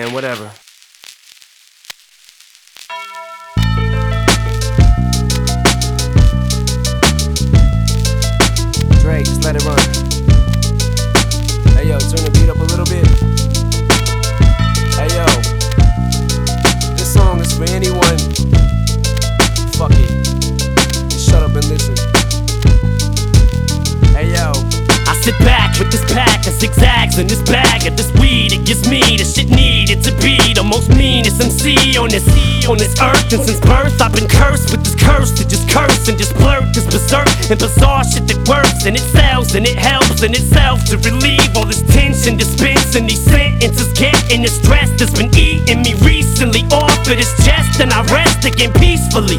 And whatever. Dre, just let it run. Hey yo, turn the beat up a little bit. Hey yo, this song is for anyone. Fuck it, just shut up and listen. Hey yo, I sit back with this pack of zigzags in this bag of this weed. It gives me the shit needed to be the most meanest MC on this earth. And since birth I've been cursed with this curse to just curse and just blurt this berserk and bizarre shit that works and it sells and it helps in itself to relieve all this tension, dispensing these sentences, getting the stress that's been eating me recently off of this chest, and I rest again peacefully.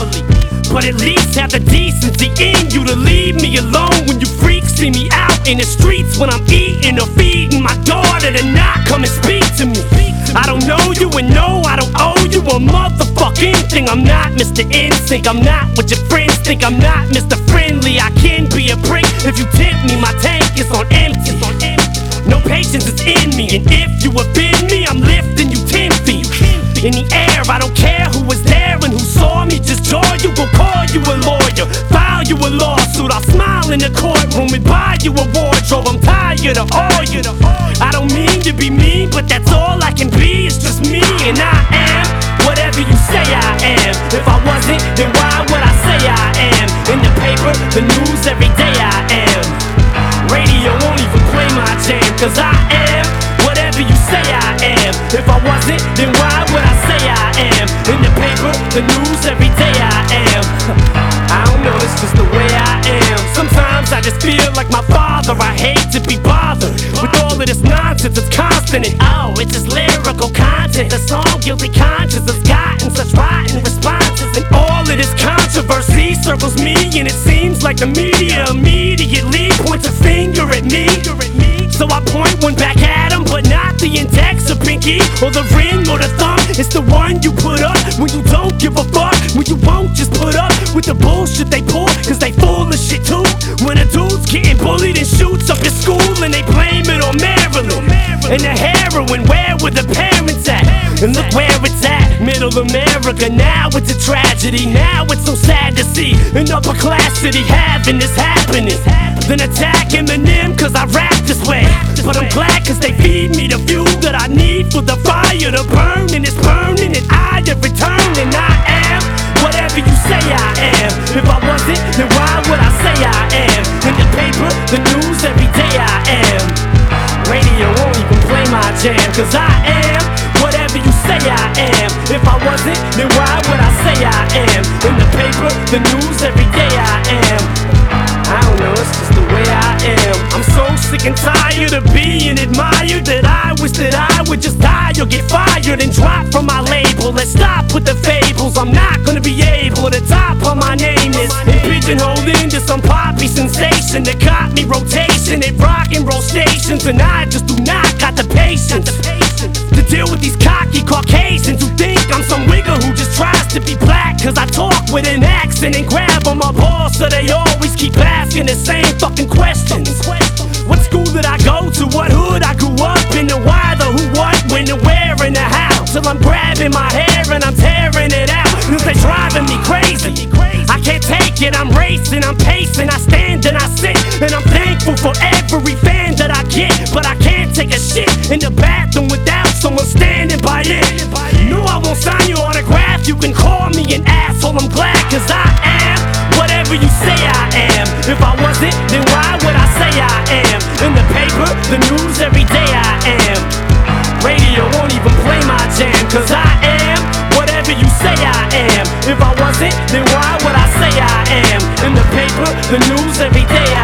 But at least have the decency in you to leave me alone when you freaks see me out in the streets when I'm eating or feeding my daughter to not come and speak to me. I don't know you and no, I don't owe you a motherfucking thing. I'm not Mr. Insync, I'm not what your friends think. I'm not Mr. Friendly, I can be a prick if you tempt me. My tank is on empty. No patience is in me, and if you offend me, I'm lifting you 10 feet in the air. I don't care who was there and who saw me. Just jaw you, go call you a lawyer, file you a lawsuit. I'll smile in the courtroom and buy you a wardrobe. I'm tired of all you. I don't mean to be mean, but that's all I can be. It's just me, and I am whatever you say I am. If I wasn't, then why would I say I am? In the paper, the news, every day I am. Radio won't even play my jam, cause I am whatever you say I am. If I wasn't, then why would I say I am? In the paper, the news, every day I am. I don't know, it's just the way I am. Sometimes I just feel like my father. I hate to be bothered with all of this nonsense. It's constant and oh, it's just lyrical content. The song Guilty Conscience has gotten such rotten responses, and all of this controversy circles me, and it seems like the media immediately points a finger at me. So I point one back at him, but not the index or pinky or the ring or the thumb. It's the one you put up when you don't give a fuck, when you won't just put up with the bullshit they pull, cause they full of shit too. When a dude's getting bullied and shoots up his school and they blame it on Maryland and the heroin, where were the parents at? And look where it's at, middle America. Now it's a tragedy, now it's so sad to see an upper class city having this happening. Then attack Eminem cause I rap this way, but I'm glad cause they feed me the fuel that I need for the fire to burn, and it's burning and I have returned, and I am whatever you say I am. If I wasn't, then why would I say I am? In the paper, the news, every day I am. Radio won't even play my jam, cause I am whatever you say I am. If I wasn't, then why would I say I am? In the paper, the news, every day I am. I don't know, it's just the way I am. I'm so sick and tired of being admired that I wish that I would just die or get fired and drop from my label. Let's stop with the fables, I'm not gonna be able to top on my name is and pigeonholed into some poppy sensation that got me rotation at rock and roll stations, and I just do not got the patience to deal with these cocky Caucasians who think I'm some wigger who just tries to be black cause I talk with an accent and grab on my balls, so they always keep asking the same fucking questions. What school did I go to? What hood I grew up in? And why, the who, what, when, the where, and the how? Till I'm grabbing my hair and I'm tearing it out, cause they driving me crazy. I can't take it, I'm racing, I'm pacing, I stand and I sit, and I'm thankful for every fan that I get, but I can't take a shit in the bathroom without someone standing by it. No, I won't sign your autograph, you can call me an asshole, I'm glad cause I am whatever you say I am. If I wasn't, then why would I say I am? In the paper, the news, every day I am. Radio won't even play my jam, cause I am whatever you say I am. If I wasn't, then why would I say I am? In the paper, the news, every day